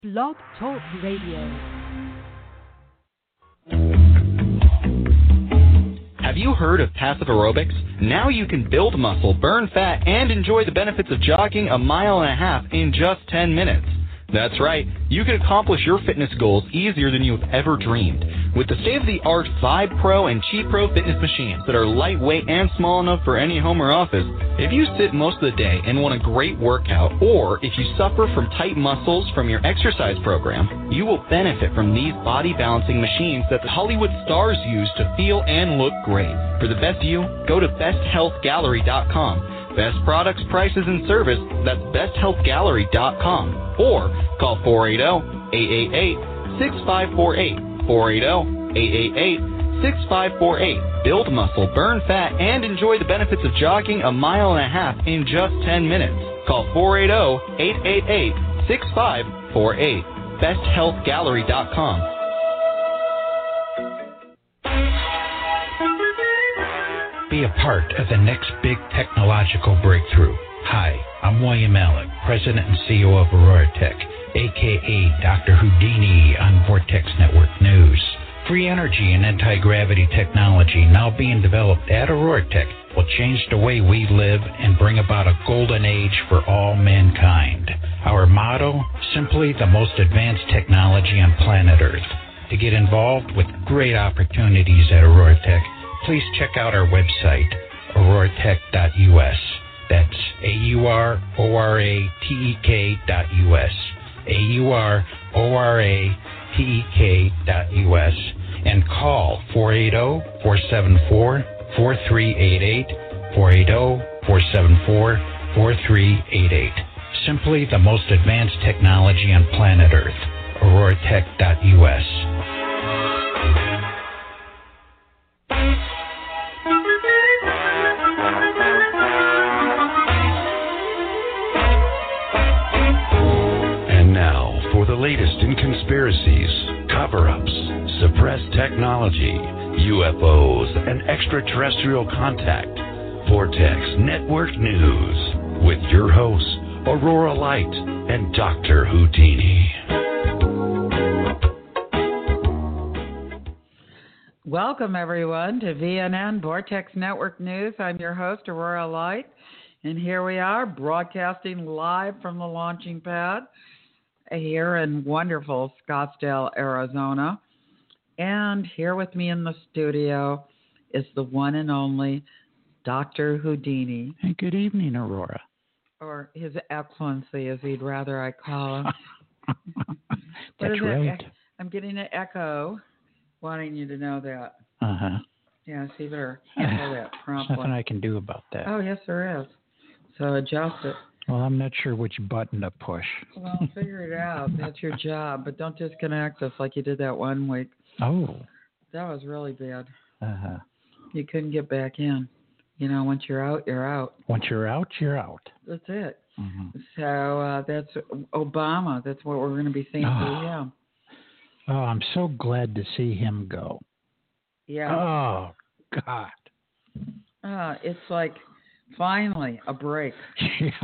Blog Talk Radio. Have you heard of passive aerobics? Now you can build muscle, burn fat, and enjoy the benefits of jogging 1.5 miles in just 10 minutes. That's right, you can accomplish your fitness goals easier than you've ever dreamed. With the state-of-the-art Vibe Pro and Chi Pro fitness machines that are lightweight and small enough for any home or office, if you sit most of the day and want a great workout, or if you suffer from tight muscles from your exercise program, you will benefit from these body-balancing machines that the Hollywood stars use to feel and look great. For the best you, go to besthealthgallery.com. Best products, prices, and service, that's besthealthgallery.com. Or call 480-888-6548. 480-888-6548. Build muscle, burn fat, and enjoy the benefits of jogging 1.5 miles in just 10 minutes. Call 480-888-6548. BestHealthGallery.com. Be a part of the next big technological breakthrough. Hi, I'm William Alec, President and CEO of Aurora Tech, a.k.a. Dr. Houdini on Vortex Network News. Free energy and anti-gravity technology now being developed at Aurora Tech will change the way we live and bring about a golden age for all mankind. Our motto, simply the most advanced technology on planet Earth. To get involved with great opportunities at Aurora Tech, please check out our website, auroratech.us. That's AURORATEK.us. AURORATEK.us. And call 480-474-4388. 480-474-4388. Simply the most advanced technology on planet Earth. auroratech.us. Latest in conspiracies, cover-ups, suppressed technology, UFOs, and extraterrestrial contact. Vortex Network News with your hosts, Aurora Light and Dr. Houdini. Welcome, everyone, to VNN Vortex Network News. I'm your host, Aurora Light, and here we are broadcasting live from the launching pad here in wonderful Scottsdale, Arizona. And here with me in the studio is the one and only Dr. Houdini. Hey, good evening, Aurora. Or His Excellency, as he'd rather I call him. That's right. I'm getting an echo, wanting you to know that. Uh-huh. Yeah, so you better handle that promptly. Nothing I can do about that. Oh, yes, there is. So adjust it. Well, I'm not sure which button to push. Well, figure it out. That's your job. But don't disconnect us like you did that one week. Oh. That was really bad. Uh-huh. You couldn't get back in. You know, once you're out, you're out. Once you're out, you're out. That's it. Mm-hmm. So that's Obama. That's what we're going to be seeing through him. Oh, I'm so glad to see him go. Yeah. Oh, God. It's like... Finally, a break. Yeah.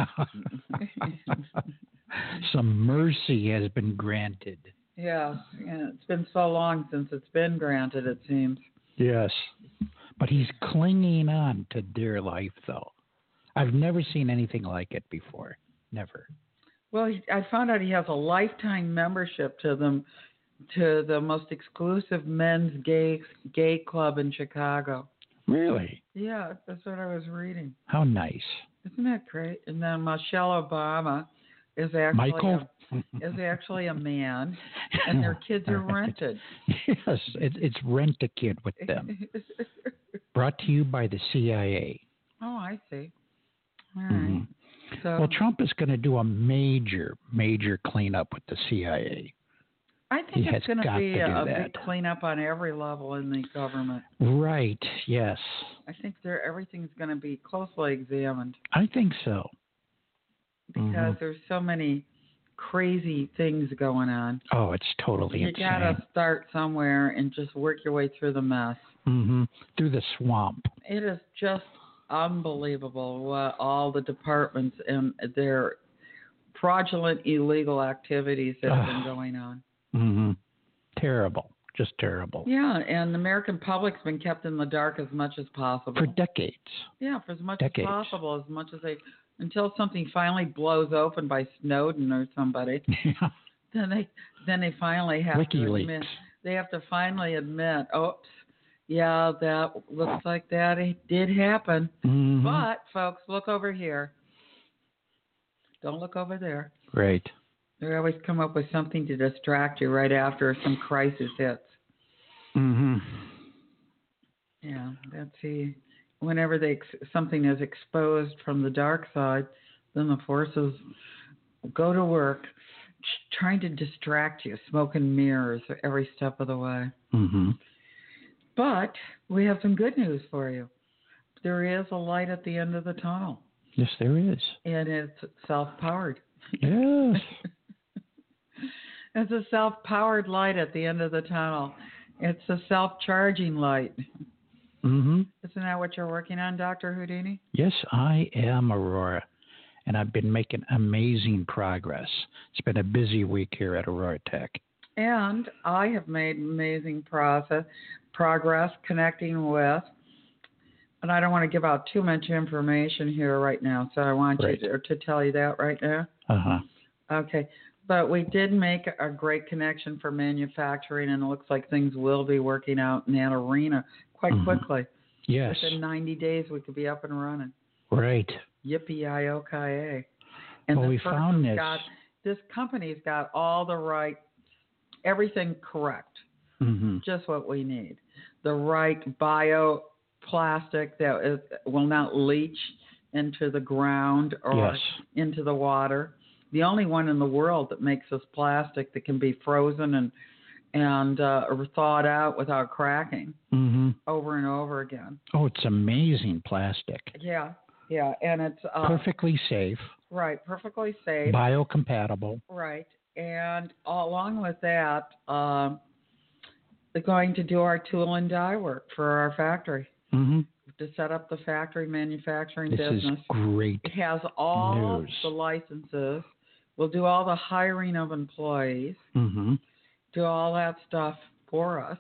Some mercy has been granted. Yeah, it's been so long since it's been granted, it seems. Yes. But he's clinging on to dear life, though. I've never seen anything like it before. Never. Well, I found out he has a lifetime membership to the most exclusive men's gay club in Chicago. Really? Yeah, that's what I was reading. How nice. Isn't that great? And then Michelle Obama is actually a man, and their kids are rented. Yes, it's Rent-A-Kid with them. Brought to you by the CIA. Oh, I see. All right. Mm-hmm. So, well, Trump is going to do a major cleanup with the CIA. I think it's going to be a big cleanup on every level in the government. Right, yes. I think everything's going to be closely examined. I think so. Because there's so many crazy things going on. Oh, it's totally insane. You got to start somewhere and just work your way through the mess. Mm-hmm. Through the swamp. It is just unbelievable what all the departments and their fraudulent, illegal activities that have been going on. Mm-hmm. Terrible. Just terrible. Yeah, and the American public's been kept in the dark as much as possible. For decades. Yeah, for as much Decades. as possible, until something finally blows open by Snowden or somebody. Yeah. Then they finally have to admit. They have to finally admit, oops, yeah, that looks like that it did happen. Mm-hmm. But folks, look over here. Don't look over there. Right. They always come up with something to distract you right after some crisis hits. Mm-hmm. Yeah, whenever something is exposed from the dark side, then the forces go to work trying to distract you, smoke and mirrors every step of the way. Mm-hmm. But we have some good news for you. There is a light at the end of the tunnel. Yes, there is. And it's self-powered. Yes. It's a self-powered light at the end of the tunnel. It's a self-charging light. Mm-hmm. Isn't that what you're working on, Dr. Houdini? Yes, I am, Aurora. And I've been making amazing progress. It's been a busy week here at Aurora Tech. And I have made amazing progress connecting with, and I don't want to give out too much information here right now, so I want you to tell you that right now. Uh-huh. Okay. But we did make a great connection for manufacturing, and it looks like things will be working out in that arena quite quickly. Yes. Within 90 days, we could be up and running. Right. Yippee-yi-o-ki-yay. And well, we found this company's got everything correct. Mm-hmm. Just what we need. The right bioplastic that will not leach into the ground or into the water. The only one in the world that makes this plastic that can be frozen and thawed out without cracking over and over again. Oh, it's amazing plastic. Yeah, and it's perfectly safe. Right, perfectly safe. Biocompatible. Right, and along with that, they're going to do our tool and die work for our factory. Mm-hmm. To set up the factory manufacturing business. This is great. It has all news. The licenses. We'll do all the hiring of employees. Mm-hmm. Do all that stuff for us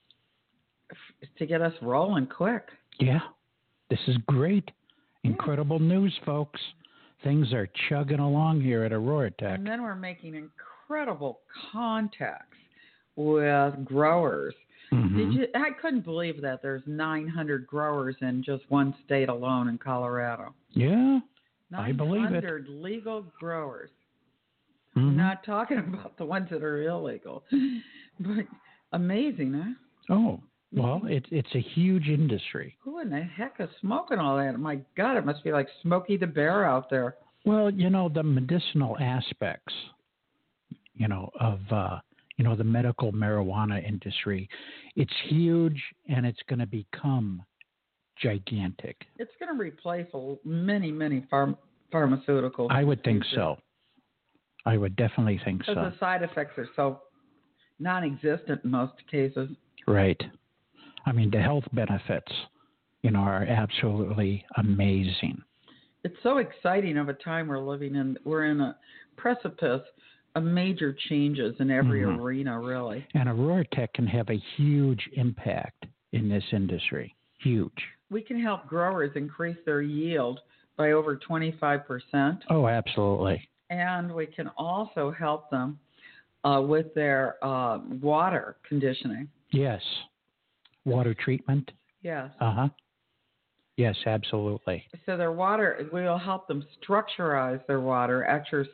to get us rolling quick. Yeah, this is great. Incredible news, folks. Things are chugging along here at Aurora Tech. And then we're making incredible contacts with growers. Mm-hmm. I couldn't believe that there's 900 growers in just one state alone in Colorado. Yeah, I believe it. 900 legal growers. Mm-hmm. I'm not talking about the ones that are illegal. But amazing, huh? Oh, well, it's a huge industry. Who in the heck is smoking all that? My God, it must be like Smokey the Bear out there. Well, the medicinal aspects, of the medical marijuana industry, it's huge, and it's going to become gigantic. It's going to replace many, many pharmaceuticals. I would think so. I would definitely think so. Because the side effects are so non-existent in most cases. Right. I mean, the health benefits, are absolutely amazing. It's so exciting of a time we're living in. We're in a precipice of major changes in every arena, really. And Aurora Tech can have a huge impact in this industry. Huge. We can help growers increase their yield by over 25%. Oh, absolutely. And we can also help them with their water conditioning. Yes. Water treatment? Yes. Uh-huh. Yes, absolutely. So their water, we'll help them structurize their water, actually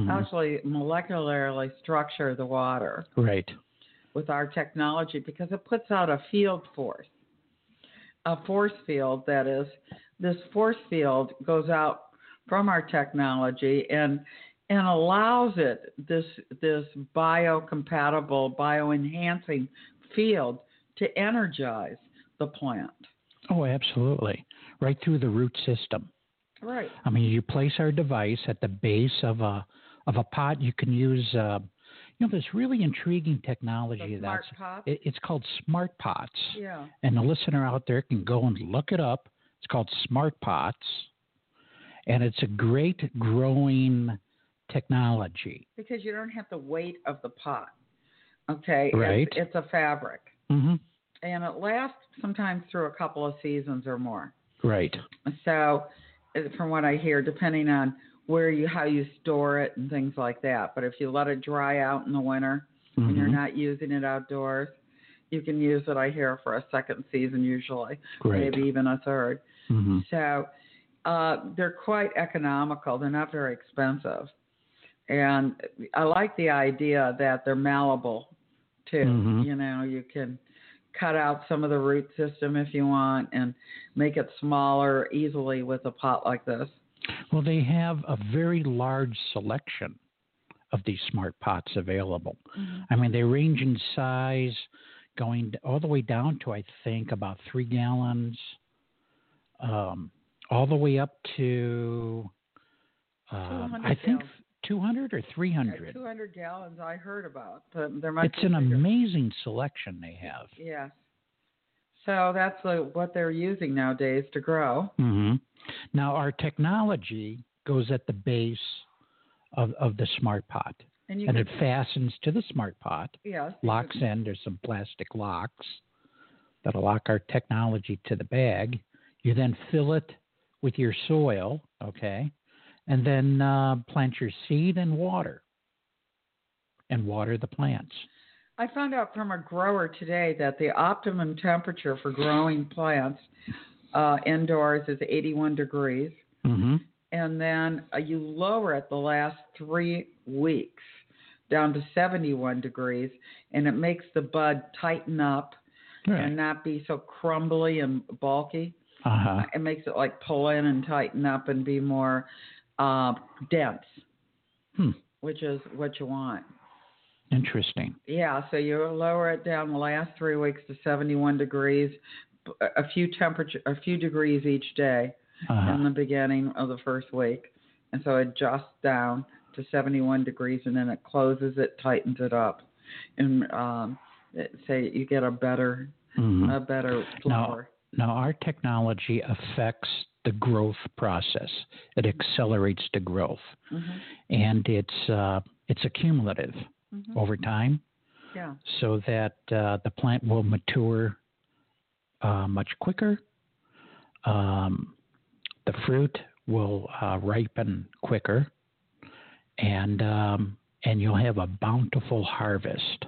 molecularly structure the water. Right. With our technology, because it puts out a field force. A force field, that is. This force field goes out from our technology and allows this biocompatible, bioenhancing field to energize the plant. Oh, absolutely. Right through the root system. Right. I mean, you place our device at the base of a pot. You can use this really intriguing technology it's called Smart Pots. Yeah. And the listener out there can go and look it up. It's called Smart Pots. And it's a great growing technology. Because you don't have the weight of the pot. Okay? Right. It's a fabric. Mm-hmm. And it lasts sometimes through a couple of seasons or more. Right. So, from what I hear, depending on how you store it and things like that. But if you let it dry out in the winter and you're not using it outdoors, you can use it, I hear, for a second season usually, maybe even a third. Mm-hmm. So they're quite economical. They're not very expensive. And I like the idea that they're malleable, too. Mm-hmm. You know, you can cut out some of the root system if you want and make it smaller easily with a pot like this. Well, they have a very large selection of these smart pots available. Mm-hmm. I mean, they range in size going all the way down to, I think, about 3 gallons, all the way up to, I think, 200 or 300. Yeah, 200 gallons I heard about. But there might it's an amazing selection they have. Yes. So that's what they're using nowadays to grow. Mm-hmm. Now, our technology goes at the base of the smart pot. And it fastens to the smart pot. Yes. Locks in. There's some plastic locks that'll lock our technology to the bag. You then fill it with your soil, okay, and then plant your seed and water the plants. I found out from a grower today that the optimum temperature for growing plants indoors is 81 degrees. Mm-hmm. And then you lower it the last 3 weeks down to 71 degrees, and it makes the bud tighten up and not be so crumbly and bulky. Uh-huh. It makes it like pull in and tighten up and be more dense, which is what you want. Interesting. Yeah, so you lower it down the last 3 weeks to 71 degrees, a few degrees each day in the beginning of the first week. And so it adjusts down to 71 degrees, and then it closes it, tightens it up, and say you get a better flower. Now our technology affects the growth process. It accelerates the growth, and it's accumulative over time. Yeah. So that the plant will mature much quicker. The fruit will ripen quicker, and you'll have a bountiful harvest.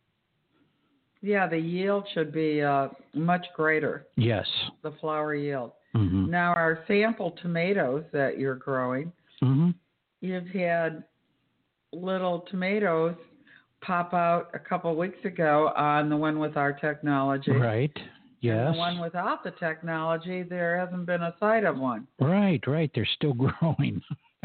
Yeah, the yield should be much greater. Yes. The flower yield. Mm-hmm. Now, our sample tomatoes that you're growing, you've had little tomatoes pop out a couple weeks ago on the one with our technology. Right. Yes. And the one without the technology, there hasn't been a sight of one. Right. They're still growing,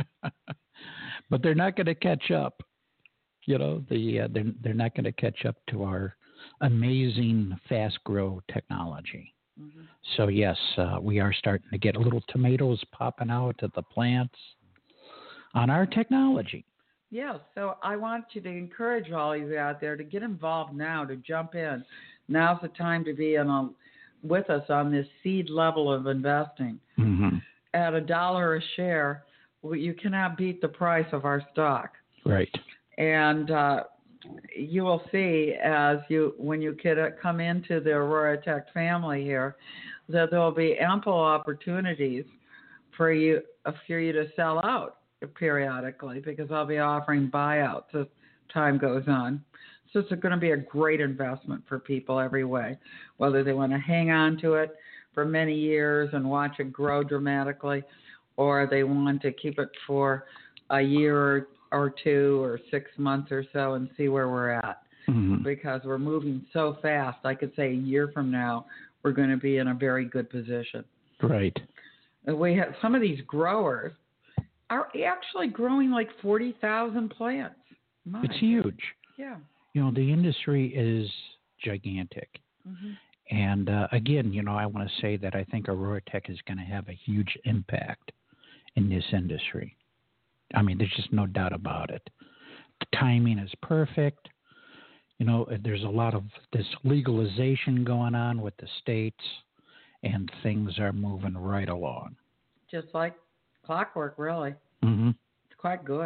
but they're not going to catch up. You know, they're not going to catch up to our amazing fast grow technology. Mm-hmm. So yes, we are starting to get little tomatoes popping out of the plants on our technology. Yeah, so I want you to encourage all of you out there to get involved now, to jump in. Now's the time to be with us on this seed level of investing. Mm-hmm. At $1 a share, you cannot beat the price of our stock. Right. And you will see when you come into the Aurora Tech family here, that there will be ample opportunities for you to sell out periodically, because I'll be offering buyouts as time goes on. So it's going to be a great investment for people every way, whether they want to hang on to it for many years and watch it grow dramatically, or they want to keep it for a year or 2 or 6 months or so and see where we're at. Mm-hmm. Because we're moving so fast. I could say a year from now, we're going to be in a very good position. Right. We have some of these growers are actually growing like 40,000 plants. It's huge. Yeah. You know, the industry is gigantic. Mm-hmm. And again, you know, I want to say that I think Aurora Tech is going to have a huge impact in this industry. I mean, there's just no doubt about it. The timing is perfect. You know, there's a lot of this legalization going on with the states, and things are moving right along. Just like clockwork, really. Mm-hmm. It's quite good.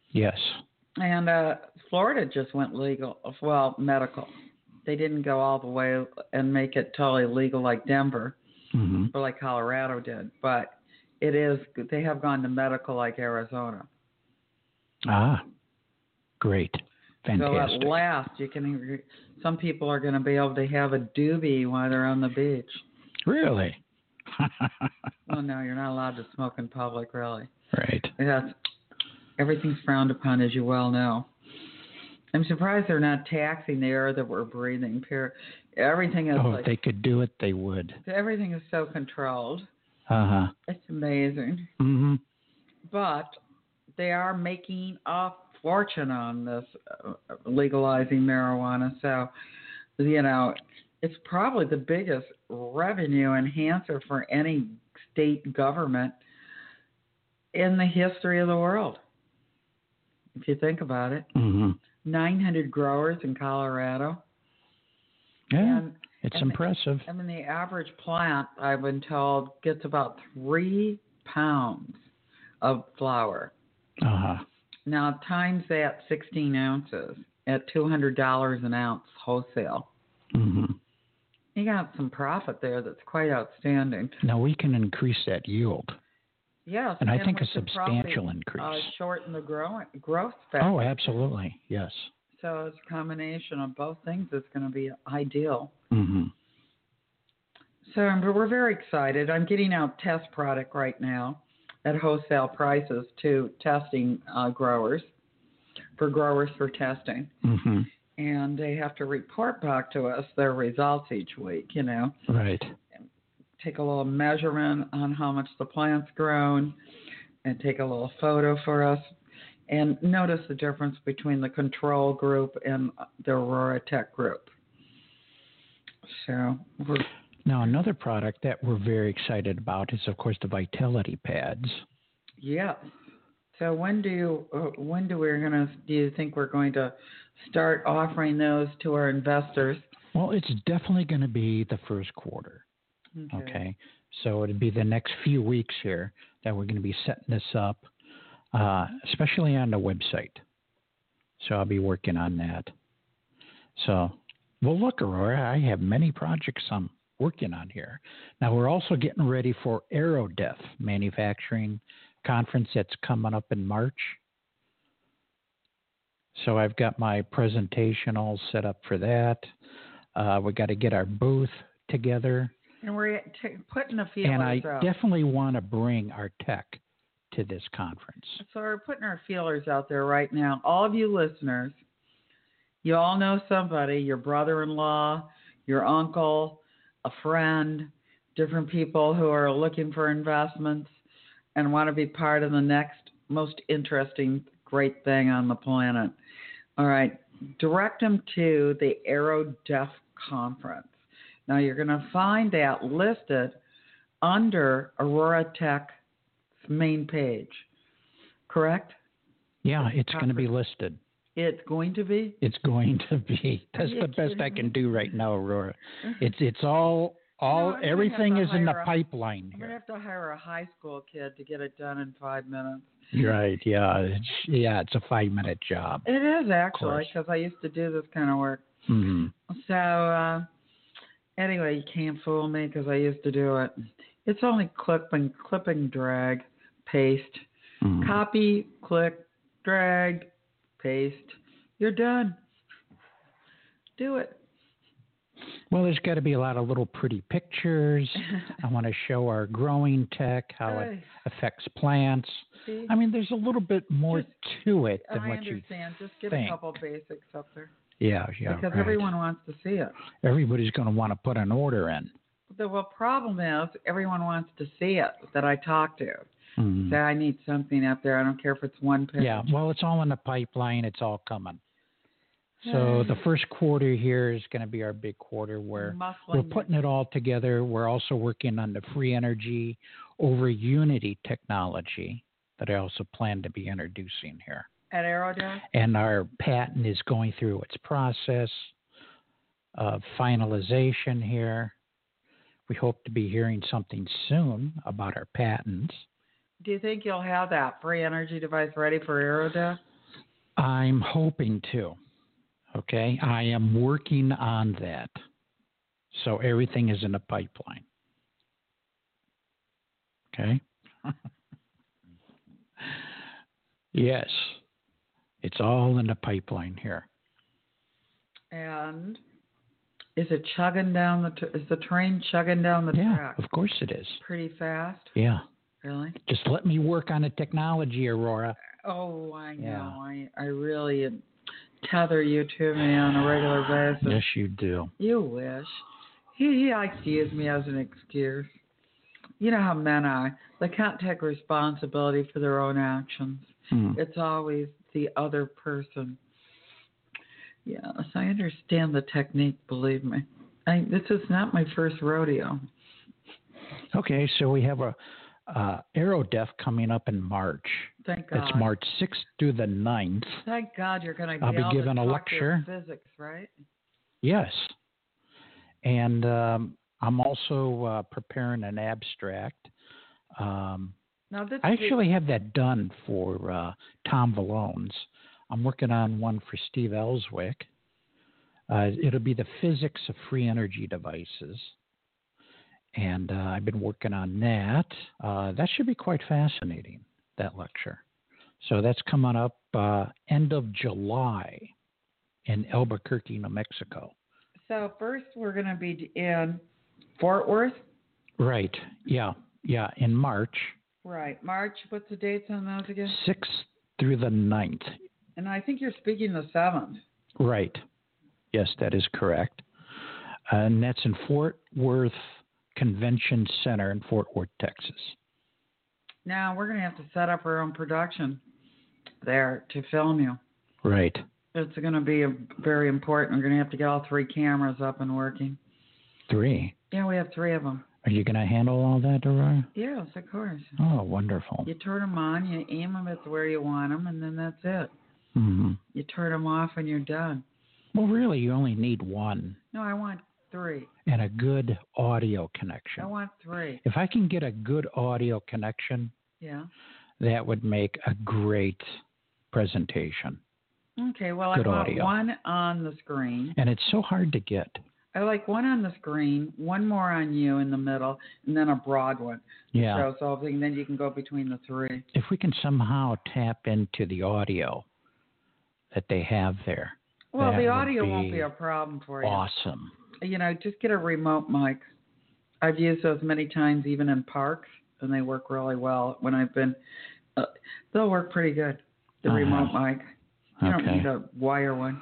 Yes. And Florida just went legal, well, medical. They didn't go all the way and make it totally legal like Denver or like Colorado did, but it is. They have gone to medical like Arizona. Ah, great. Fantastic. So at last, some people are going to be able to have a doobie while they're on the beach. Really? Well, no, you're not allowed to smoke in public, really. Right. Everything's frowned upon, as you well know. I'm surprised they're not taxing the air that we're breathing. Everything is if they could do it, they would. Everything is so controlled. It's amazing. Mm-hmm. But they are making a fortune on this legalizing marijuana. So, it's probably the biggest revenue enhancer for any state government in the history of the world. If you think about it. 900 growers in Colorado. Yeah, it's impressive. The average plant, I've been told, gets about 3 pounds of flower. Now, times that 16 ounces at $200 an ounce wholesale. You got some profit there that's quite outstanding. Now, we can increase that yield. Yes. And I think a substantial increase. Shorten the growth factor. Oh, absolutely. Yes. So it's a combination of both things that's going to be ideal. So we're very excited. I'm getting out test product right now at wholesale prices to testing growers for testing. And they have to report back to us their results each week, Right. Take a little measurement on how much the plant's grown and take a little photo for us and notice the difference between the control group and the Aurora Tech group. So now another product that we're very excited about is, of course, the Vitality Pads. Yeah. So do you think we're going to start offering those to our investors? Well, it's definitely going to be the first quarter. Okay. So it'll be the next few weeks here that we're going to be setting this up, especially on the website. So I'll be working on that. So, well, look, Aurora, I have many projects I'm working on here. Now, we're also getting ready for AeroDeath Manufacturing Conference that's coming up in March. So I've got my presentation all set up for that. We got to get our booth together. And we're putting a feelers out. And I out. definitely want to bring our tech to this conference. So we're putting our feelers out there right now. All of you listeners, you all know somebody, your brother-in-law, your uncle, a friend, different people who are looking for investments and want to be part of the next most interesting, great thing on the planet. All right. Direct them to the AeroDeath Conference. Now, you're going to find that listed under Aurora Tech's main page, correct? Yeah, it's going to be listed. It's going to be? It's going to be. That's the best I can do right now, Aurora. It's all everything is in the pipeline I'm here. going to have to hire a high school kid to get it done in 5 minutes. Right, yeah. It's a 5-minute job. It is, actually, because I used to do this kind of work. So, anyway, you can't fool me because I used to do it. It's only clipping, drag, paste, copy, click, drag, paste. You're done. Do it. Well, there's got to be a lot of little pretty pictures. I want to show our growing tech, how it affects plants. See? I mean, there's a little bit more to it than what you think. I understand. Just get a couple basics up there. Yeah. Because everyone wants to see it. Everybody's going to want to put an order in. The problem is everyone wants to see it that I talk to. Say, I need something up there. I don't care if it's one page. Yeah, well, it's all in the pipeline. It's all coming. So the first quarter here is going to be our big quarter where we're putting it all together. We're also working on the free energy over Unity technology that I also plan to be introducing here. At AeroDeath? And our patent is going through its process of finalization here. We hope to be hearing something soon about our patents. Do you think you'll have that free energy device ready for AeroDeath? I'm hoping to. Okay, I am working on that. So everything is in the pipeline. Okay? Yes. It's all in the pipeline here. And is it chugging down is the train chugging down the track? Yeah, of course it is. Pretty fast? Yeah. Really? Just let me work on the technology, Aurora. Oh, I know. Yeah. I really tether you to me on a regular basis. Yes, you do. You wish. He likes to use me as an excuse. You know how men are. They can't take responsibility for their own actions. It's always the other person. Yes, I understand the technique, believe me. This is not my first rodeo. Okay, so we have a AeroDef coming up in March. Thank God. It's March 6th through the 9th. Thank God you're going to I'll be giving a lecture. Physics, right? Yes. And I'm also preparing an abstract. Now this I actually have that done for Tom Valones. I'm working on one for Steve Ellswick. It'll be the physics of free energy devices. And I've been working on that. That should be quite fascinating, that lecture. So that's coming up end of July in Albuquerque, New Mexico. So first we're going to be in Fort Worth? Right. Yeah, in March. Right. March, what's the dates on those again? 6th through the 9th. And I think you're speaking the 7th. Right. Yes, that is correct. And that's in Fort Worth Convention Center in Fort Worth, Texas. Now, we're going to have to set up our own production there to film you. Right. It's going to be very important. We're going to have to get all 3 cameras up and working. 3? Yeah, we have 3 of them. Are you going to handle all that, Aurora? Yes, of course. Oh, wonderful. You turn them on, you aim them at where you want them, and then that's it. Mm-hmm. You turn them off and you're done. Well, really, you only need 1. No, I want 3. And a good audio connection. I want 3. If I can get a good audio connection, that would make a great presentation. Okay, well, good I want audio. 1 on the screen. And it's so hard to get. I like 1 on the screen, 1 more on you in the middle, and then a broad one. Yeah. So then you can go between the 3. If we can somehow tap into the audio that they have there. Well, the audio won't be a problem for you. Awesome. Just get a remote mic. I've used those many times, even in parks, and they work really well. When I've been, they'll work pretty good. The remote mic. You don't need a wire one.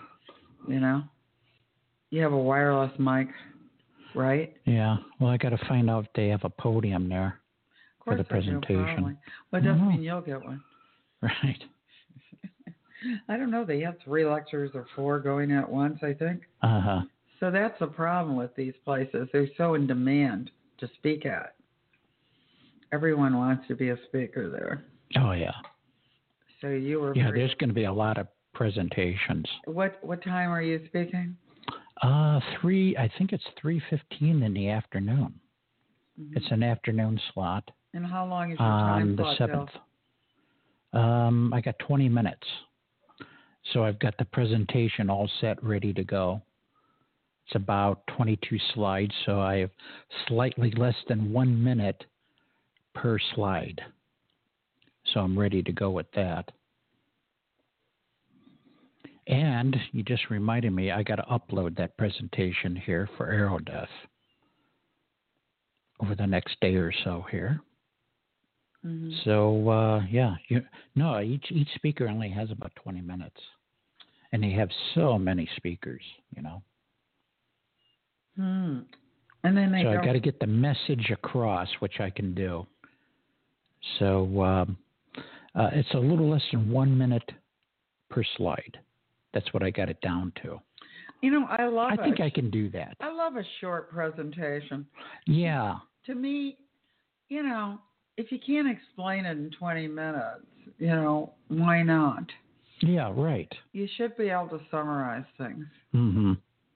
You have a wireless mic, right? Yeah. Well, I got to find out if they have a podium there for the presentation. Well, it doesn't mean you'll get one. Right. I don't know. They have 3 lectures or 4 going at once, I think. Uh-huh. So that's the problem with these places. They're so in demand to speak at. Everyone wants to be a speaker there. Oh, yeah. So you were... Yeah, there's going to be a lot of presentations. What time are you speaking? 3. I think it's 3:15 in the afternoon. Mm-hmm. It's an afternoon slot. And how long is your time slot? On the 7th. I got 20 minutes. So I've got the presentation all set, ready to go. It's about 22 slides, so I have slightly less than 1 minute per slide. So I'm ready to go with that. And you just reminded me, I got to upload that presentation here for AeroDef over the next day or so here. Mm-hmm. So, each speaker only has about 20 minutes. And they have so many speakers, And then I got to get the message across, which I can do. So it's a little less than 1 minute per slide. That's what I got it down to. I think I can do that. I love a short presentation. Yeah. To me, if you can't explain it in 20 minutes, why not? Yeah, right. You should be able to summarize things. Mm-hmm.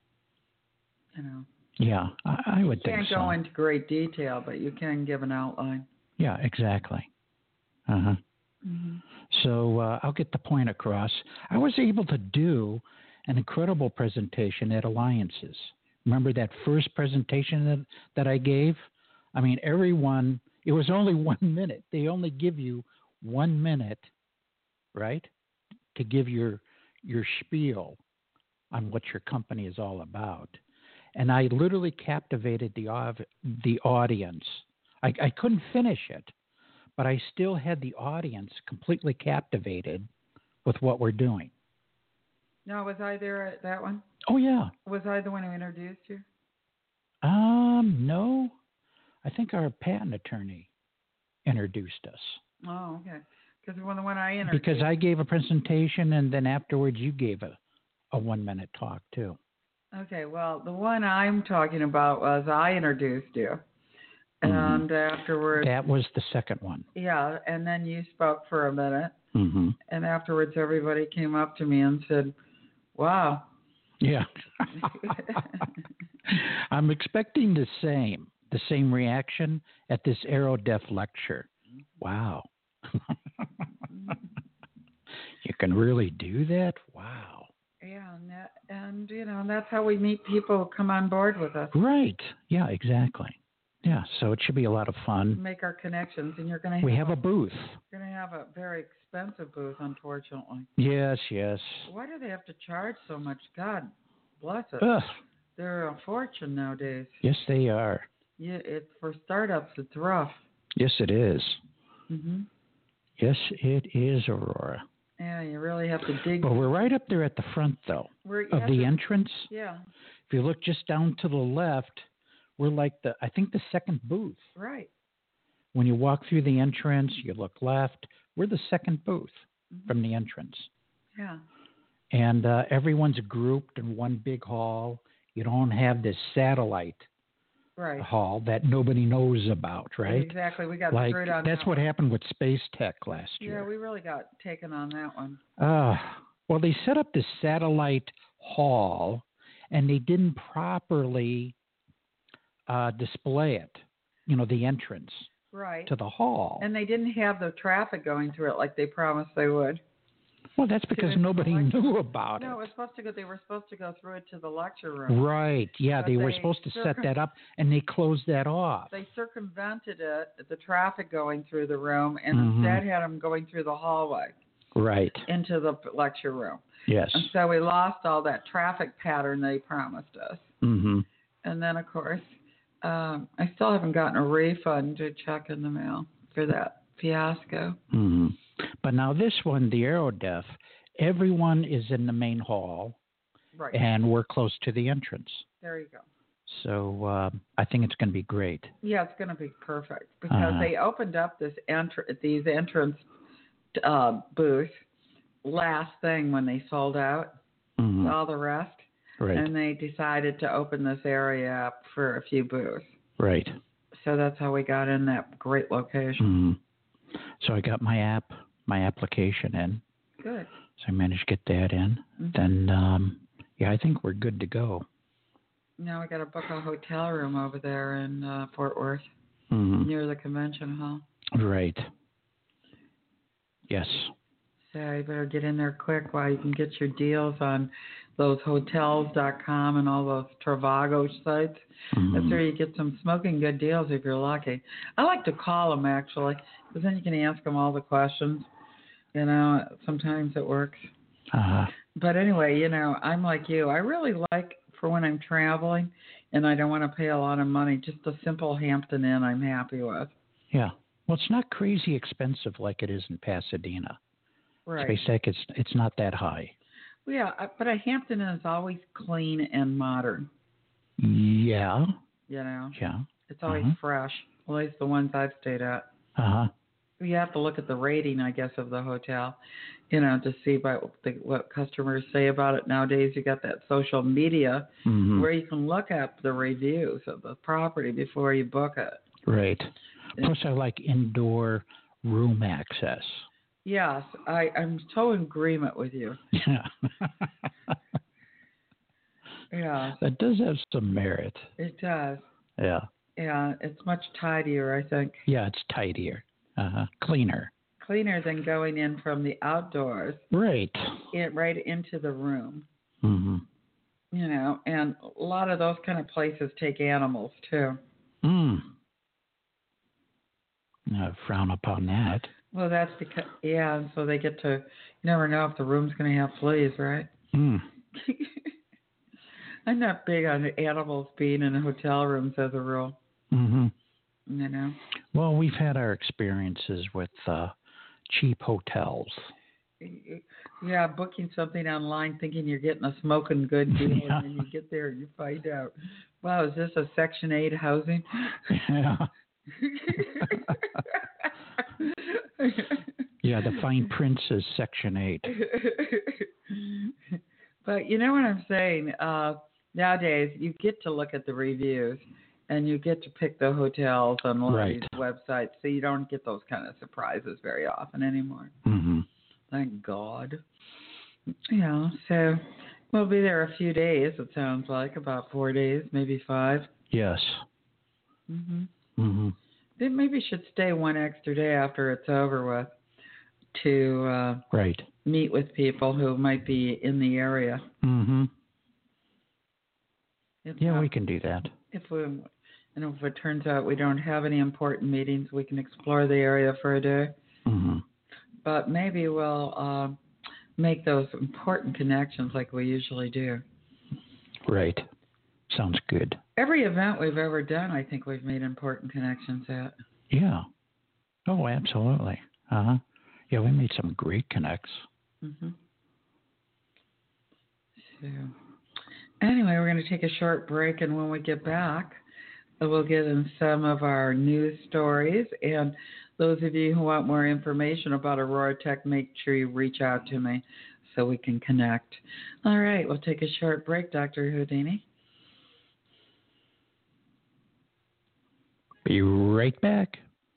Yeah, I would think so. You can't go into great detail, but you can give an outline. Yeah, exactly. Uh-huh. Mm-hmm. So I'll get the point across. I was able to do an incredible presentation at Alliances. Remember that first presentation that I gave? I mean, everyone, it was only 1 minute. They only give you 1 minute, right, to give your spiel on what your company is all about. And I literally captivated the audience. I couldn't finish it, but I still had the audience completely captivated with what we're doing. Now, was I there at that one? Oh, yeah. Was I the one who introduced you? No. I think our patent attorney introduced us. Oh, okay. Because the one I introduced. Because I gave a presentation, and then afterwards you gave a 1 minute talk, too. Okay, well, the one I'm talking about was I introduced you. And afterwards... That was the second one. Yeah, and then you spoke for a minute. Mm-hmm. And afterwards everybody came up to me and said, wow. Yeah. I'm expecting the same reaction at this AeroDef lecture. Wow. You can really do that? Wow. Yeah, and that's how we meet people who come on board with us. Right. Yeah, exactly. Yeah, so it should be a lot of fun. Make our connections, and you're going to We have a booth. You're going to have a very expensive booth, unfortunately. Yes. Why do they have to charge so much? God bless it. Ugh. They're a fortune nowadays. Yes, they are. Yeah, for startups, it's rough. Yes, it is. Mm-hmm. Yes, it is, Aurora. Yeah, you really have to dig. But we're right up there at the front, though, of the entrance. Yeah. If you look just down to the left, we're like the second booth. Right. When you walk through the entrance, you look left. We're the second booth from the entrance. Yeah. And everyone's grouped in one big hall. You don't have this satellite hall that nobody knows about, right? Exactly. We got screwed on that's that what one. happened with Space Tech last year. Yeah, we really got taken on that one. Well, they set up this satellite hall, and they didn't properly display it, the entrance to the hall. And they didn't have the traffic going through it like they promised they would. Well, that's because nobody knew about it. No, they were supposed to go through it to the lecture room. Right. Yeah, but they were supposed to set that up, and they closed that off. They circumvented it, the traffic going through the room, and instead had them going through the hallway. Right. Into the lecture room. Yes. And so we lost all that traffic pattern they promised us. Mm-hmm. And then, of course, I still haven't gotten a refund to check in the mail for that fiasco. Mm-hmm. But now this one, the AeroDef, everyone is in the main hall, right, and we're close to the entrance. There you go. So I think it's going to be great. Yeah, it's going to be perfect because they opened up these entrance booths last thing when they sold out all the rest. Right. And they decided to open this area up for a few booths. Right. So that's how we got in that great location. Mm-hmm. So I got my application in. Good. So I managed to get that in. Then, I think we're good to go. Now we got to book a hotel room over there in Fort Worth, near the convention hall. Right. Yes. So you better get in there quick while you can get your deals on those hotels.com and all those Trivago sites. That's where you get some smoking good deals if you're lucky. I like to call them, actually, because then you can ask them all the questions. Sometimes it works. But anyway, I'm like you. I really like, for when I'm traveling and I don't want to pay a lot of money, just a simple Hampton Inn I'm happy with. Yeah. Well, it's not crazy expensive like it is in Pasadena. Right. Space Tech, it's not that high. Well, yeah, but a Hampton Inn is always clean and modern. Yeah. Yeah. It's always fresh. At least the ones I've stayed at. You have to look at the rating, I guess, of the hotel, to see what customers say about it. Nowadays, you got that social media where you can look up the reviews of the property before you book it. Right. Plus, I like indoor room access. Yes, I'm so in agreement with you. Yeah. Yeah. That does have some merit. It does. Yeah. Yeah, it's much tidier, I think. Yeah, it's tidier. Cleaner. cleaner than going in from the outdoors. Right. Right into the room. Mm-hmm. You know, and a lot of those kind of places take animals too. I frown upon that. Well, that's because, and so they get to, you never know if the room's going to have fleas, right? I'm not big on animals being in hotel rooms as a rule. Mm-hmm. You know? Well, we've had our experiences with cheap hotels. Yeah, booking something online thinking you're getting a smoking good deal, and then you get there and you find out, wow, is this a Section 8 housing? Yeah. Yeah, the fine print says Section 8. But you know what I'm saying? Nowadays, you get to look at the reviews, and you get to pick the hotels on one of these websites, so you don't get those kind of surprises very often anymore. Mm-hmm. Thank God. Yeah, so we'll be there a few days, it sounds like, about 4 days, maybe 5. Yes. Mm-hmm. Mm-hmm. Then maybe should stay one extra day after it's over with to meet with people who might be in the area. Mm-hmm. We can do that. If it turns out we don't have any important meetings, we can explore the area for a day. Mm-hmm. But maybe we'll make those important connections like we usually do. Right. Sounds good. Every event we've ever done, I think we've made important connections at. Yeah. Oh, absolutely. Uh-huh. Yeah, we made some great connects. Mm-hmm. So, anyway, we're going to take a short break, and when we get back, we'll get in some of our news stories. And those of you who want more information about Aurora Tech, make sure you reach out to me so we can connect. All right, we'll take a short break, Dr. Houdini. Be right back.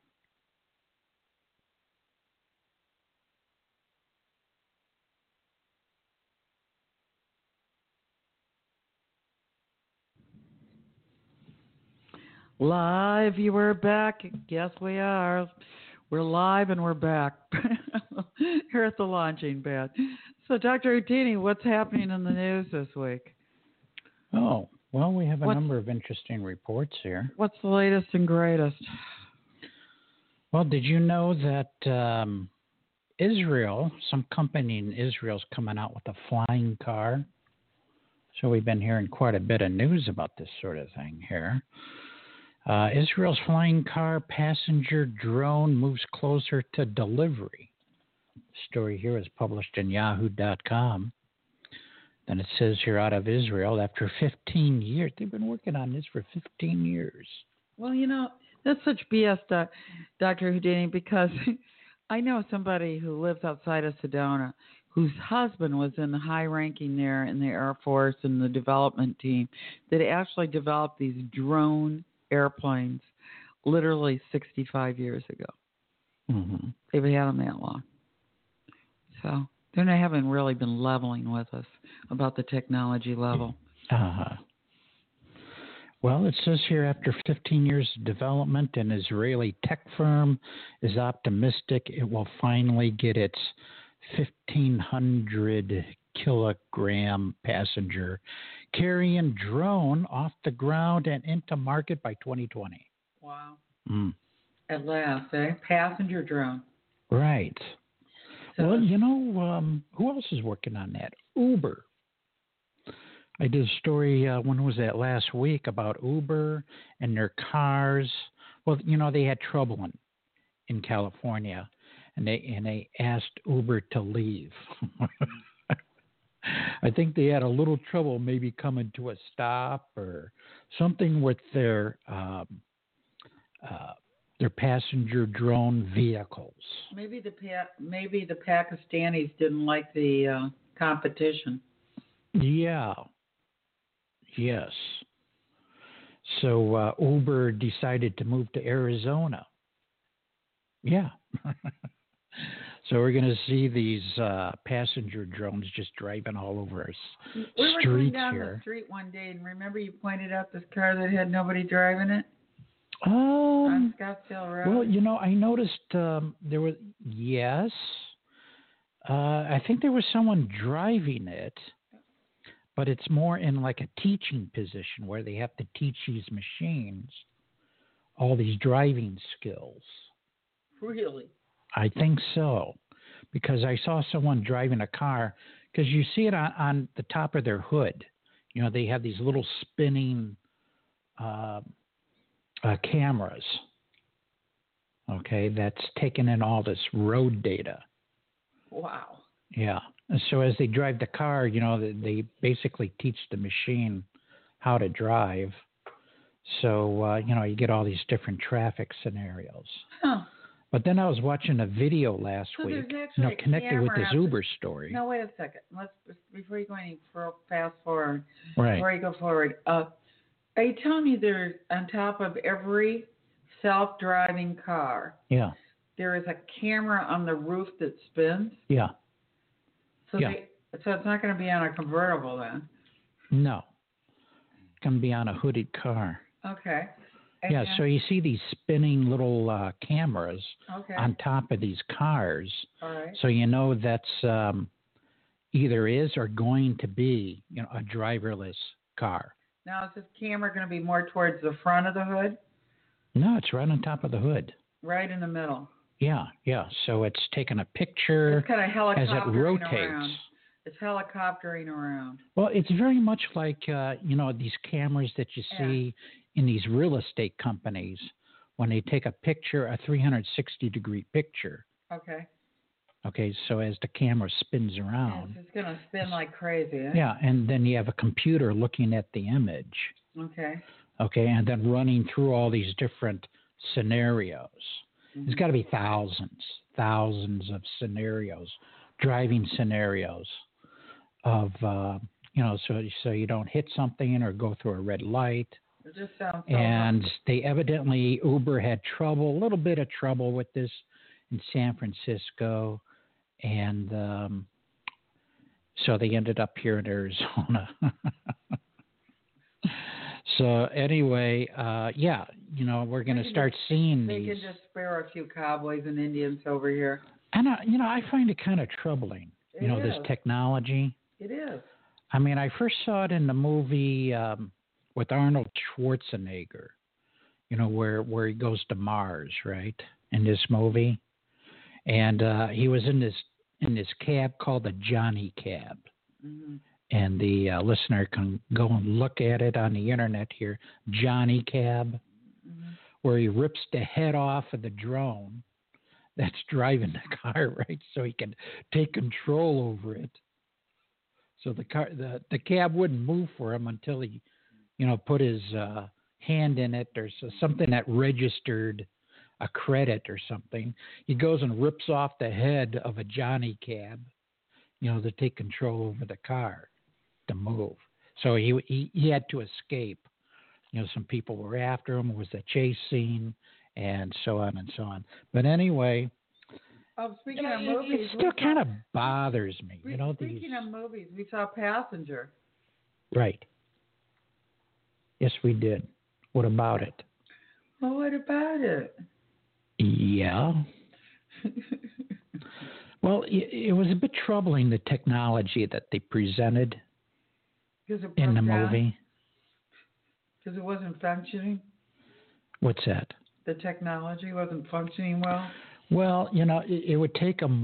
Live, you were back. Yes, we are. We're live and we're back here at the launching pad. So, Dr. Houdini, what's happening in the news this week? Oh, well, we have a number of interesting reports here. What's the latest and greatest? Well, did you know that Israel, some company in Israel is coming out with a flying car? So we've been hearing quite a bit of news about this sort of thing here. Israel's flying car passenger drone moves closer to delivery. The story here is published in yahoo.com. Then it says here out of Israel, after 15 years, they've been working on this for 15 years. Well, you know, that's such BS, Dr. Houdini, because I know somebody who lives outside of Sedona whose husband was in the high ranking there in the Air Force and the development team that actually developed these drone airplanes literally 65 years ago. Mm-hmm. They've had them that long. So they haven't really been leveling with us about the technology level. Uh-huh. Well, it says here after 15 years of development, an Israeli tech firm is optimistic it will finally get its 1,500 kilogram passenger carrying drone off the ground and into market by 2020. Wow. Mm. At last, passenger drone. Right. So, well, you know, who else is working on that? Uber. I did a story, when was that, last week, about Uber and their cars. Well, you know, they had trouble in California, and they asked Uber to leave. I think they had a little trouble maybe coming to a stop or something with their passenger drone vehicles. Maybe the Pakistanis didn't like the competition. Yeah. Yes. So Uber decided to move to Arizona. Yeah. So we're going to see these passenger drones just driving all over our streets here. We were going down the street one day, and remember you pointed out this car that had nobody driving it? On Scottsdale Road? Well, I noticed there was, yes. I think there was someone driving it, but it's more in like a teaching position where they have to teach these machines all these driving skills. Really? I think so, because I saw someone driving a car, because you see it on the top of their hood. They have these little spinning cameras, okay, that's taking in all this road data. Wow. Yeah. And so as they drive the car, they basically teach the machine how to drive. So, you get all these different traffic scenarios. Huh. But then I was watching a video last week, connected with this Uber story. No, wait a second. Before you go any fast forward, right. Before you go forward, are you telling me there's on top of every self-driving car, yeah, there is a camera on the roof that spins? Yeah. So so it's not going to be on a convertible then? No. It's going to be on a hooded car. Okay. Yeah, so you see these spinning little cameras on top of these cars. All right. So that's either is or going to be, a driverless car. Now, is this camera going to be more towards the front of the hood? No, it's right on top of the hood. Right in the middle. Yeah. So it's taking a picture it's kind of helicoptering as it rotates. Around. It's helicoptering around. Well, it's very much like, these cameras that you see in these real estate companies when they take a picture, a 360-degree picture. Okay. Okay, so as the camera spins around. It's going to spin like crazy. Eh? Yeah, and then you have a computer looking at the image. Okay. Okay, and then running through all these different scenarios. Mm-hmm. There's got to be thousands of scenarios, driving scenarios of, so you don't hit something or go through a red light. It just sounds they evidently, Uber had a little bit of trouble with this in San Francisco, and so they ended up here in Arizona. So anyway, we're going to start seeing these. They can just spare a few cowboys and Indians over here. And I find it kind of troubling, this technology. It is. I mean, I first saw it in the movie with Arnold Schwarzenegger, where he goes to Mars, right, in this movie. And he was in this cab called the Johnny Cab. Mm-hmm. And the listener can go and look at it on the internet here, Johnny Cab, where he rips the head off of the drone that's driving the car, right, so he can take control over it. So the cab wouldn't move for him until he, put his hand in it or something that registered a credit or something. He goes and rips off the head of a Johnny Cab, to take control over the car, to move. So he had to escape. Some people were after him. It was a chase scene, and so on and so on. But anyway, speaking of movies, it still kind of bothers me. Speaking of movies, we saw Passenger. Right. Yes, we did. What about it? Well, what about it? Yeah. Well, it was a bit troubling, the technology that they presented in the movie. Because it wasn't functioning? What's that? The technology wasn't functioning well? Well, it would take them,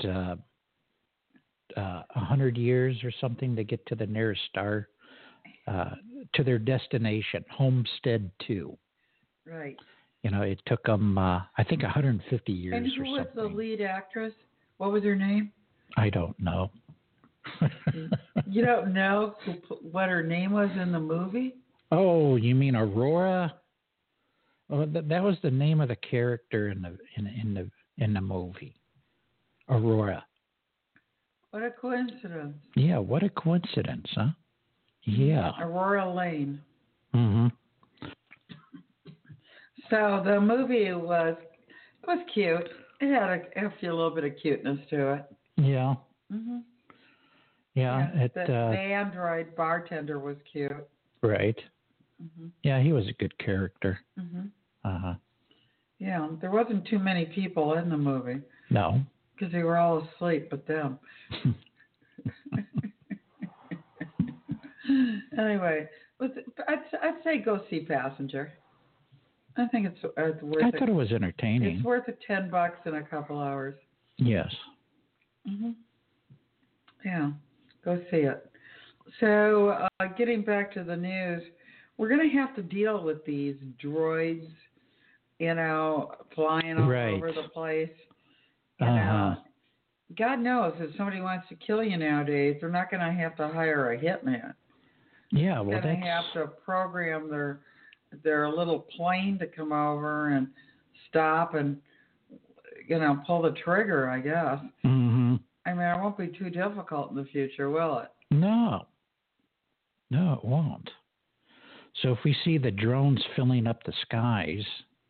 100 years or something to get to the nearest star, to their destination, Homestead 2. Right. It took them, I think, 150 years or something. And who was the lead actress? What was her name? I don't know. You don't know what her name was in the movie? Oh, you mean Aurora? Well, that was the name of the character in the movie, Aurora. What a coincidence! Yeah, what a coincidence, huh? Yeah. Aurora Lane. Mm-hmm. So the movie was cute. It had a little bit of cuteness to it. Yeah. Mm-hmm. Yeah. The android bartender was cute. Right. Mm-hmm. Yeah, he was a good character. Mm-hmm. Uh-huh. Yeah, there wasn't too many people in the movie No. because they were all asleep but them. Anyway, I'd say go see Passenger. I think it's worth I it. thought it was entertaining. It's worth it $10 in a couple hours. Yes. Yeah, go see it. So, getting back to the news, we're going to have to deal with these droids, flying all over the place. God knows if somebody wants to kill you nowadays, they're not going to have to hire a hitman. Yeah, well, they're going to have to program their little plane to come over and stop and pull the trigger, I guess. Mm-hmm. I mean, it won't be too difficult in the future, will it? No, it won't. So if we see the drones filling up the skies,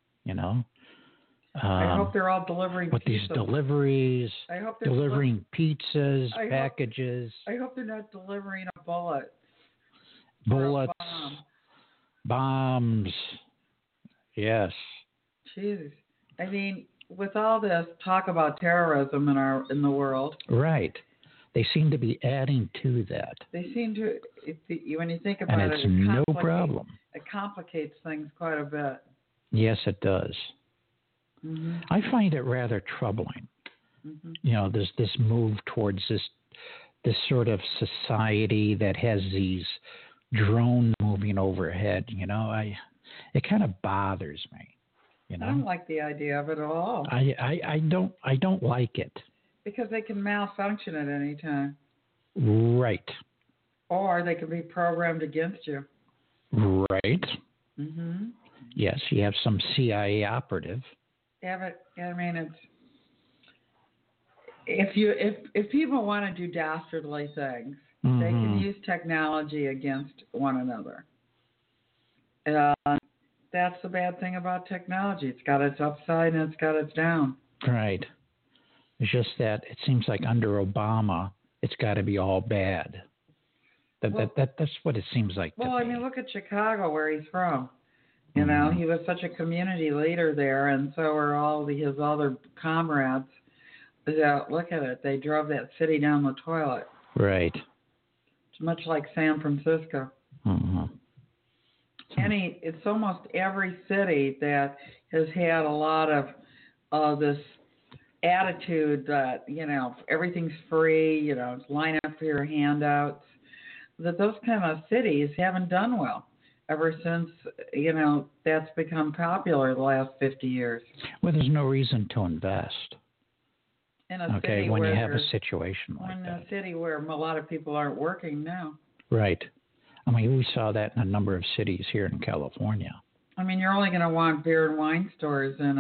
I hope they're all delivering with pizzas. these deliveries, I hope they're delivering pizzas, packages. I hope they're not delivering a bullet. Bullets, bombs. Yes. Jeez. I mean, with all this talk about terrorism in the world. Right. They seem to be adding to that. They seem to, when you think about it, it's no problem. It complicates things quite a bit. Yes, it does. Mm-hmm. I find it rather troubling. Mm-hmm. There's this move towards this sort of society that has these drones moving overhead. It kind of bothers me. I don't like the idea of it at all. I don't like it. Because they can malfunction at any time. Right. Or they can be programmed against you. Right. Mm-hmm. Yes, you have some CIA operative. Yeah, but I mean, it's if people want to do dastardly things, mm-hmm. they can use technology against one another. That's the bad thing about technology. It's got its upside and it's got its down. Right. It's just that it seems like under Obama, it's got to be all bad. That's what it seems like. Well, I mean, look at Chicago, where he's from. He was such a community leader there, and so are all his other comrades. Look at it. They drove that city down the toilet. Right. It's much like San Francisco. Mm-hmm. It's almost every city that has had a lot of this attitude that, everything's free, line up for your handouts, that those kind of cities haven't done well ever since, that's become popular the last 50 years. Well, there's no reason to invest. In a city when where you have a situation like that. In a city where a lot of people aren't working now. Right. I mean, we saw that in a number of cities here in California. I mean, you're only going to want beer and wine stores in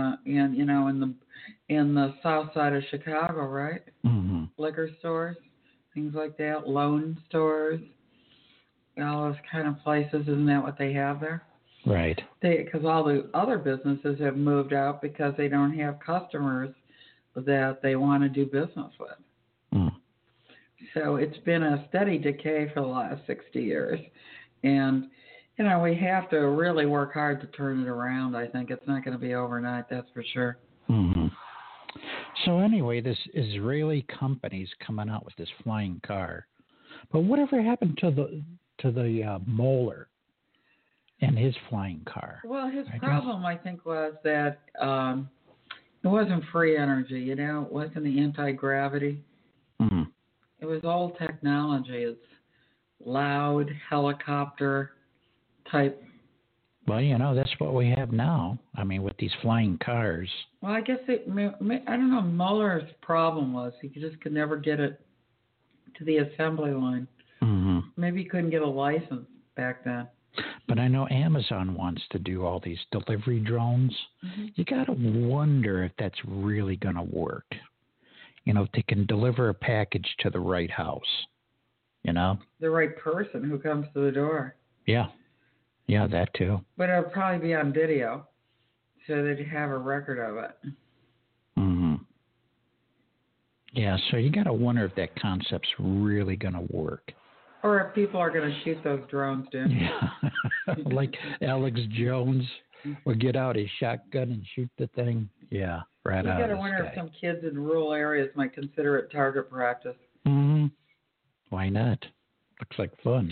the south side of Chicago, right? Mm-hmm. Liquor stores, things like that, loan stores, all those kind of places. Isn't that what they have there? Right. Because all the other businesses have moved out because they don't have customers that they want to do business with. Mm. So it's been a steady decay for the last 60 years. And, we have to really work hard to turn it around. I think it's not going to be overnight, that's for sure. Mm-hmm. So anyway, this Israeli company's coming out with this flying car. But whatever happened to the Moeller and his flying car? Well, his problem, I think, was that it wasn't free energy, it wasn't the anti-gravity. Mm-hmm. It was old technology. It's loud, helicopter type. Well, that's what we have now. I mean, with these flying cars. Well, I guess I don't know. Mueller's problem was he could never get it to the assembly line. Mm-hmm. Maybe he couldn't get a license back then. But I know Amazon wants to do all these delivery drones. Mm-hmm. You got to wonder if that's really going to work. If they can deliver a package to the right house, The right person who comes to the door. Yeah. Yeah, that too. But it'll probably be on video, so they'd have a record of it. Mm-hmm. Yeah, so you got to wonder if that concept's really going to work. Or if people are going to shoot those drones down. Yeah, like Alex Jones. would get out his shotgun and shoot the thing. Yeah, right You out got of to the wonder sky. if some kids in rural areas might consider it target practice. Mm-hmm. Why not? Looks like fun.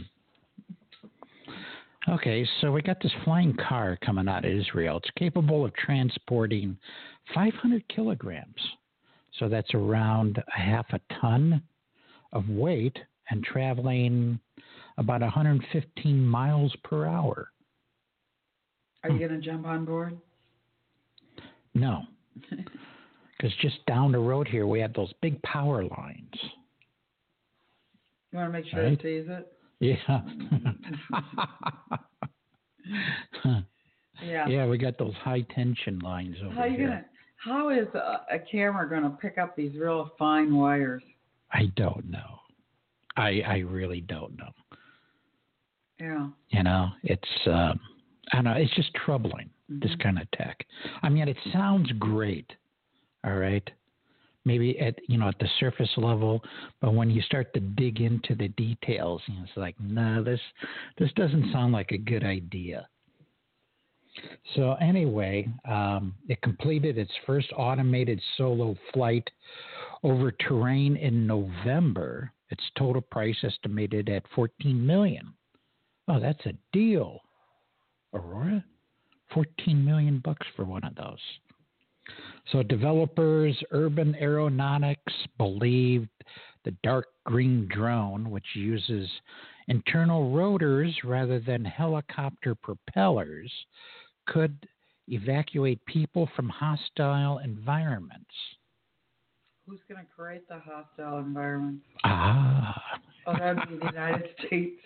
Okay, so we got this flying car coming out of Israel. It's capable of transporting 500 kilograms. So that's around a half a ton of weight and traveling about 115 miles per hour. Are you going to jump on board? No, because just down the road here, we have those big power lines. You want to make sure Right. it sees it? Yeah. Yeah. Yeah, we got those high tension lines over here. How is a camera going to pick up these real fine wires? I don't know. I really don't know. Yeah. You know, it's I don't know. It's just troubling, this kind of tech. I mean, it sounds great. All right. Maybe at the surface level, but when you start to dig into the details, it's like, no, this doesn't sound like a good idea. So anyway, it completed its first automated solo flight over terrain in November. Its total price estimated at $14 million. Oh, that's a deal, Aurora. $14 million for one of those. So developers, Urban Aeronautics, believed the dark green drone, which uses internal rotors rather than helicopter propellers, could evacuate people from hostile environments. Who's going to create the hostile environment? Ah. Oh, that would be the United States.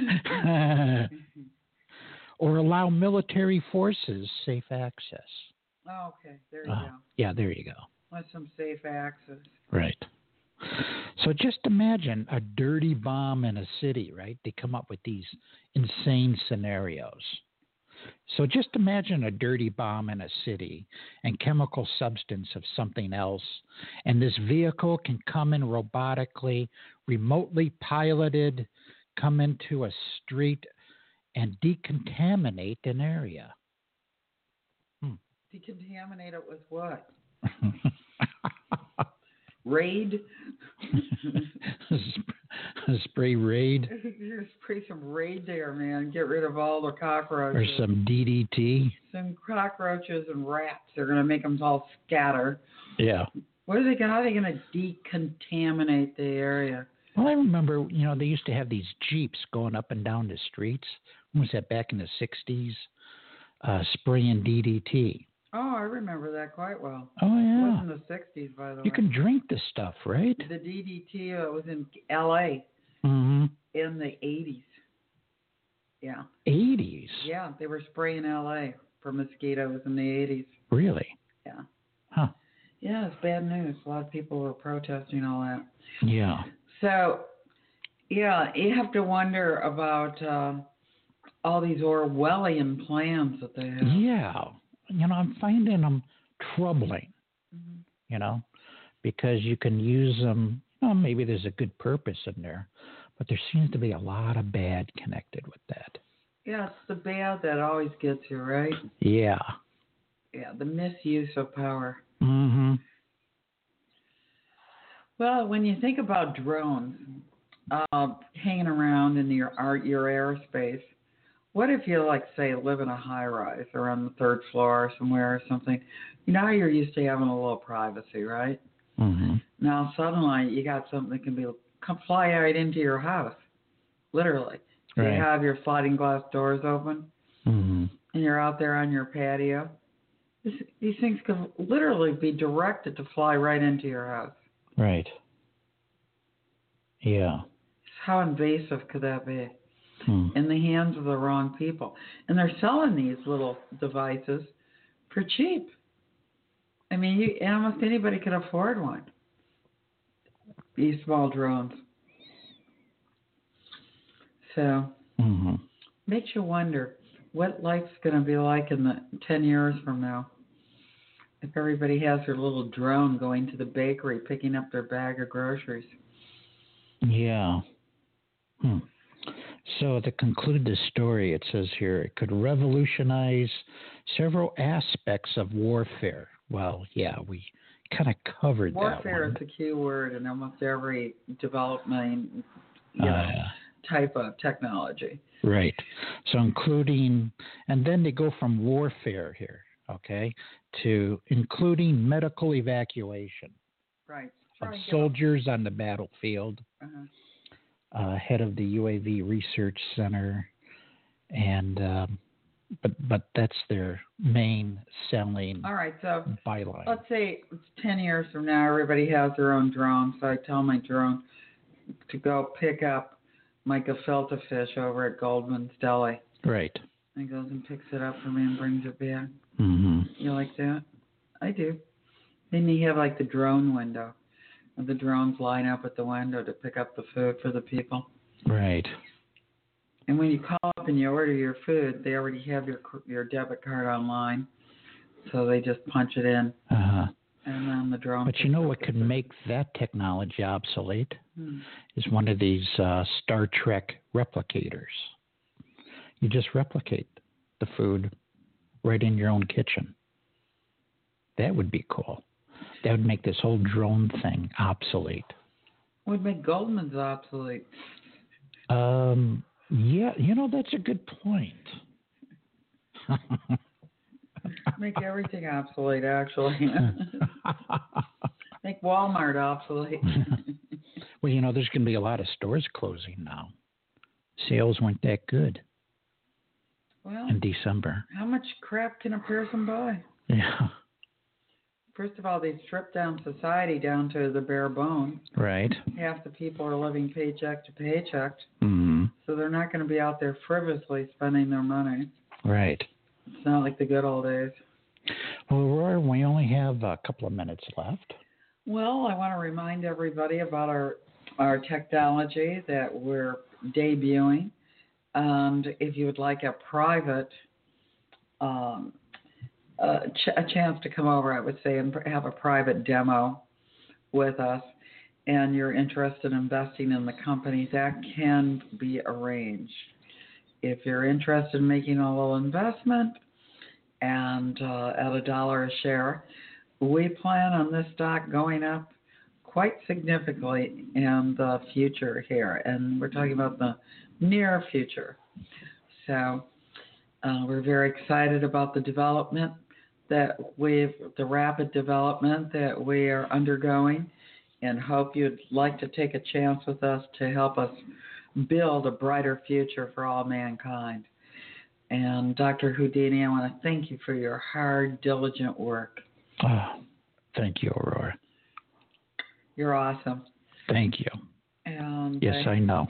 Or allow military forces safe access. Oh, okay. There you go. Yeah, there you go. With some safe access. Right. So just imagine a dirty bomb in a city, right? They come up with these insane scenarios. So just imagine a dirty bomb in a city and chemical substance of something else, and this vehicle can come in robotically, remotely piloted, come into a street and decontaminate an area. Decontaminate it with what? Raid? Spray Raid. You spray some Raid there, man. Get rid of all the cockroaches. Or some DDT. Some cockroaches and rats. They're going to make them all scatter. Yeah. How are they going to decontaminate the area? Well, I remember, they used to have these Jeeps going up and down the streets. When was that, back in the 60s? Spraying DDT. Oh, I remember that quite well. Oh, yeah. It was in the 60s, by the way. You can drink this stuff, right? The DDT was in L.A. Mm-hmm. in the 80s. Yeah. 80s? Yeah, they were spraying L.A. for mosquitoes in the 80s. Really? Yeah. Huh. Yeah, it's bad news. A lot of people were protesting all that. Yeah. So, yeah, you have to wonder about all these Orwellian plans that they have. Yeah. I'm finding them troubling, because you can use them. Maybe there's a good purpose in there, but there seems to be a lot of bad connected with that. Yeah, it's the bad that always gets you, right? Yeah. Yeah, the misuse of power. Mm-hmm. Well, when you think about drones hanging around in your airspace, what if you, say, live in a high-rise or on the third floor or somewhere or something? How you're used to having a little privacy, right? Mm-hmm. Now, suddenly, you got something that can fly right into your house, literally. Right. You have your sliding glass doors open, mm-hmm. and you're out there on your patio. These things could literally be directed to fly right into your house. Right. Yeah. How invasive could that be? In the hands of the wrong people. And they're selling these little devices for cheap. I mean, almost anybody could afford one. These small drones. So, makes you wonder what life's going to be like in 10 years from now. If everybody has their little drone going to the bakery, picking up their bag of groceries. Yeah. So to conclude the story, it says here, it could revolutionize several aspects of warfare. Well, yeah, we kind of covered that one. Warfare is the key word in almost every development type of technology. Right. So including, and then they go from warfare here, okay, to including medical evacuation. Right. Of soldiers on the battlefield, head of the UAV Research Center, and but that's their main selling. All right, so byline. Let's say it's 10 years from now, everybody has their own drone. So I tell my drone to go pick up my gefilte fish over at Goldman's Deli. Right. And he goes and picks it up for me and brings it back. Mm-hmm. You like that? I do. Then you have like the drone window. And the drones line up at the window to pick up the food for the people. Right. And when you call up and you order your food, they already have your debit card online, so they just punch it in, and then the drone. But you know what could make that technology obsolete? Is one of these Star Trek replicators. You just replicate the food right in your own kitchen. That would be cool. That would make this whole drone thing obsolete. Would make Goldman's obsolete. Yeah, that's a good point. Make everything obsolete, actually. Make Walmart obsolete. Well, there's going to be a lot of stores closing now. Sales weren't that good in December. How much crap can a person buy? Yeah. First of all, they stripped down society down to the bare bones. Right. Half the people are living paycheck to paycheck. Mm-hmm. So they're not going to be out there frivolously spending their money. Right. It's not like the good old days. Well, Aurora, we only have a couple of minutes left. Well, I want to remind everybody about our technology that we're debuting. And if you would like a private a chance to come over, I would say, and have a private demo with us, and you're interested in investing in the company, that can be arranged. If you're interested in making a little investment and at $1 a share, we plan on this stock going up quite significantly in the future here, and we're talking about the near future. So we're very excited about the development the rapid development that we are undergoing, and hope you'd like to take a chance with us to help us build a brighter future for all mankind. And Dr. Houdini, I want to thank you for your hard, diligent work. Oh, thank you, Aurora. You're awesome. Thank you. And yes, I know.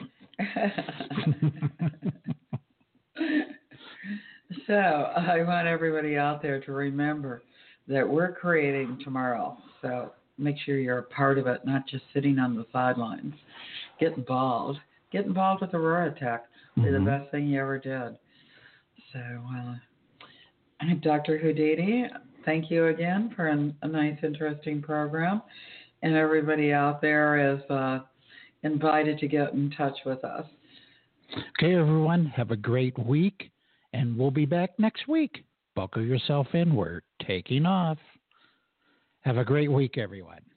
So I want everybody out there to remember that we're creating tomorrow. So make sure you're a part of it, not just sitting on the sidelines. Get involved. Get involved with Aurora Tech. Be the best thing you ever did. So, Dr. Houdini, thank you again for a nice, interesting program. And everybody out there is invited to get in touch with us. Okay, everyone, have a great week. And we'll be back next week. Buckle yourself in. We're taking off. Have a great week, everyone.